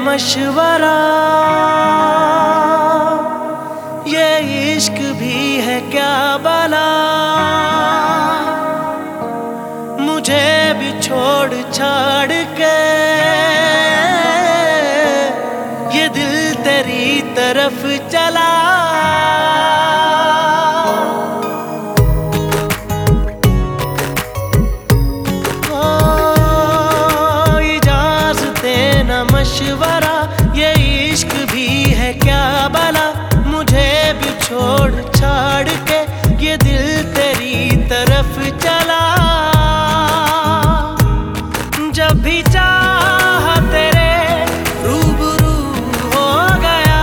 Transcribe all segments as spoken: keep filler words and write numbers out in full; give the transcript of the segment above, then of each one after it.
मशवरा, ये इश्क भी है क्या भला। मुझे भी छोड़ छाड़ के ये दिल तेरी तरफ चला। मशवरा, ये इश्क भी है क्या भला। मुझे भी छोड़ छाड़ के ये दिल तेरी तरफ चला। जब भी चाहा तेरे रूबरू हो गया,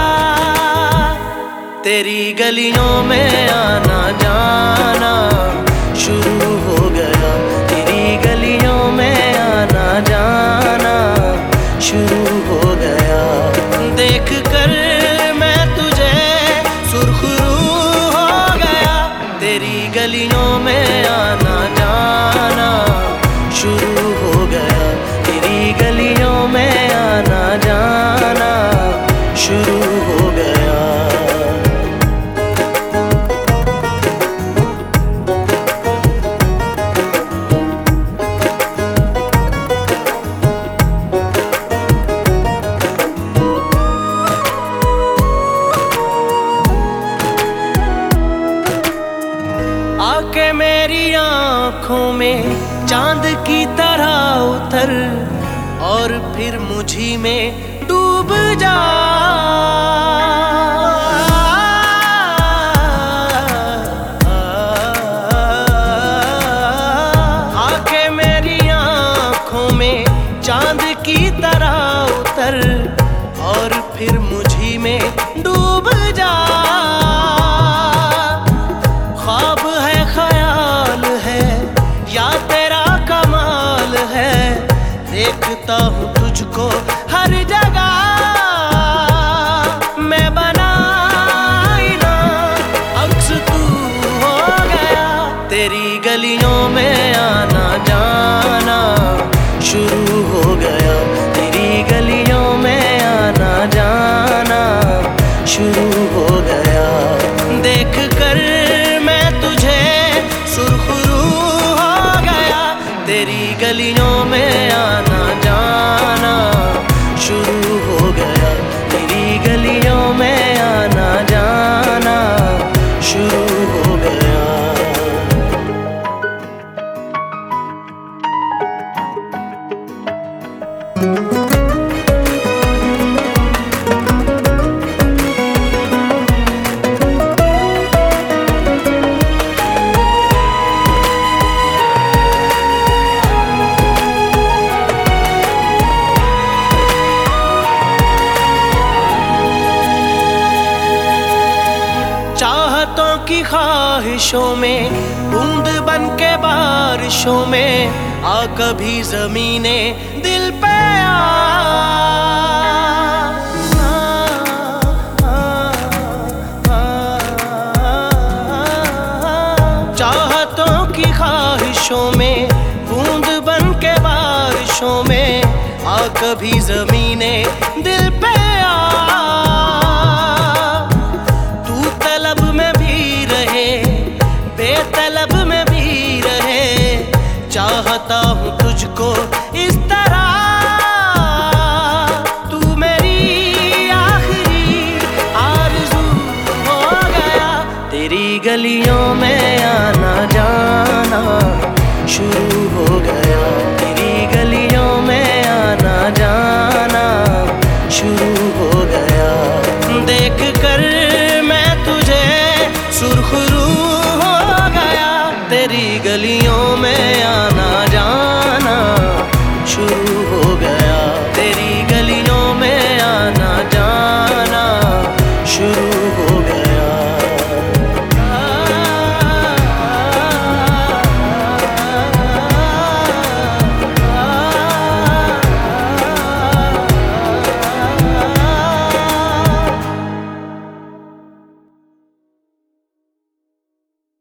तेरी गलियों में आना जाना शुरू हो गया। तेरी गलियों में आना जाना शुरू हो गया। देख कर मैं तुझे सुर्खरू हो गया। तेरी गलियों में आना जाना शुरू हो गया। तेरी गलियों में आना जाना शुरू हो गया। आके मेरी आँखों में चांद की तरह उतर और फिर मुझी में डूब जा। आके मेरी आँखों में चांद की तरह उतर और फिर मुझी में डूब जा। ख्वाब है ख्याल है या तेरा कमाल है, देखता हूँ तुझको हर जगह। मैं बनाई ना अक्स तू हो गया। तेरी गलियों में आना जाना शुरू हो गया। तेरी गलियों में आना जाना शुरू हो गया। देख कर सुर्खरू हो गया। तेरी गलियों में आना जाना शुरू हो गया। तेरी गलियों में आना जाना शुरू हो गया। चाहतों की ख्वाहिशों में बूंद बन के बारिशों में आ कभी ज़मीने दिल पे आ। चाहतों की ख्वाहिशों में बूंद बन के बारिशों में आ कभी ज़मीने दिल पे आ। बेतलब में भी रहे, चाहता हूँ तुझको इस तरह। तू मेरी आखिरी आरज़ू हो गया। तेरी गलियों में आना जाना शुरू हो गया। तेरी गलियों में आना जाना शुरू